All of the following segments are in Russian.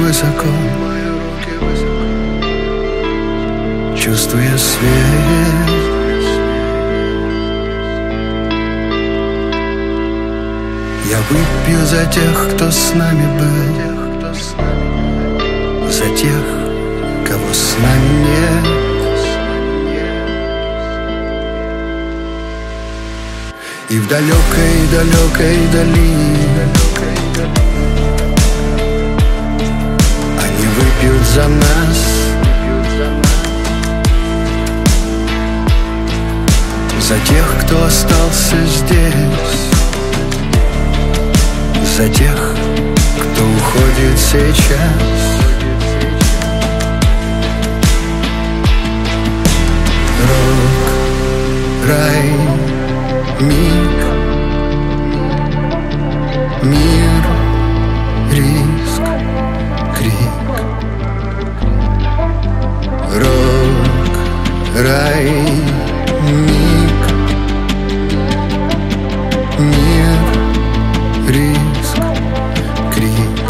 высоко, чувствуя свет. Я выпью за тех, кто с нами был, за тех, кого с нами нет. И в далекой-далекой дали они выпьют за нас, за тех, кто остался здесь, за тех, кто уходит сейчас. Рок, рай, миг, мир, риск, крик. Рок, рай, миг, мир, риск, крик.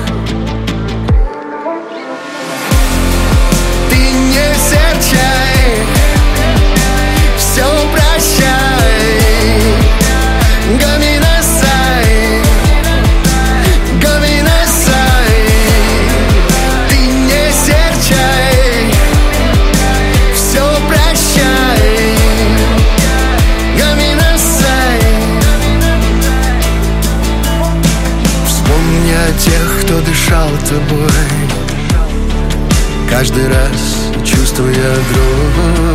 Ты не серчай, все прощай, гоминасай, гоминасай. Ты не серчай, все прощай, гоминасай. Вспомни о тех, кто дышал тобой, каждый раз чувствуя дрожь.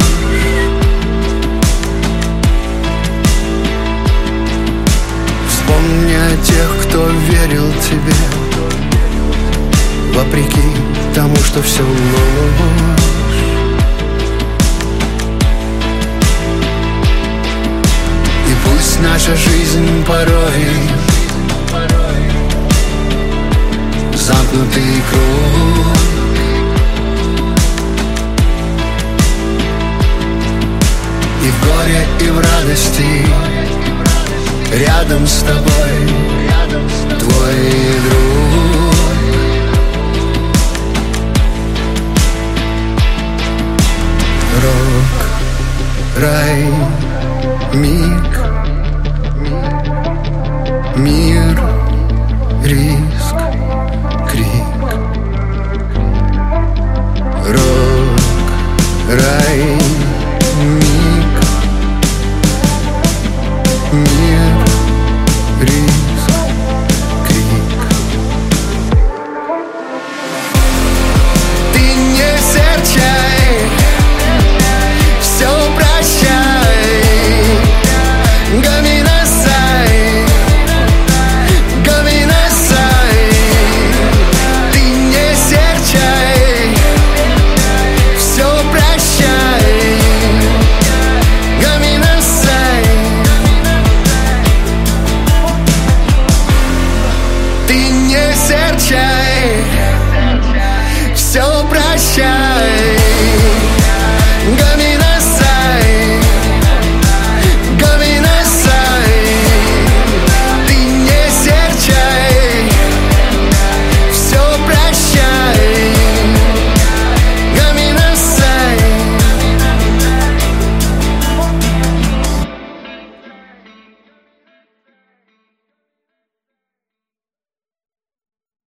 Вспомни о тех, кто верил тебе, вопреки тому, что все ложь. И пусть наша жизнь порой замкнутый круг, и в горе, и в радости рядом с тобой твой друг. Рок, рай, миг, мир, риск, крик. Рок, рай,